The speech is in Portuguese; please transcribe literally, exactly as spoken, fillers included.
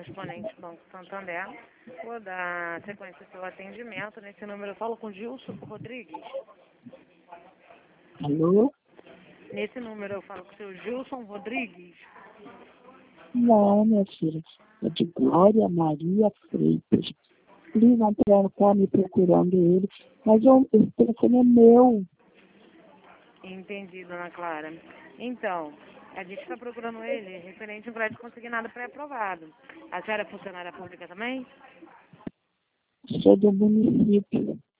correspondente Banco Santander. Vou dar sequência ao seu atendimento. Nesse número eu falo com Gilson Rodrigues. Alô? Nesse número eu falo com o seu Gilson Rodrigues. Não, minha filha. É de Glória Maria Freitas. Eles não estão me procurando ele, mas eu, esse telefone é meu. Entendi, dona Clara. Então, a gente está procurando ele referente a um crédito consignado pré-aprovado. A senhora é funcionária pública também? Sou do município.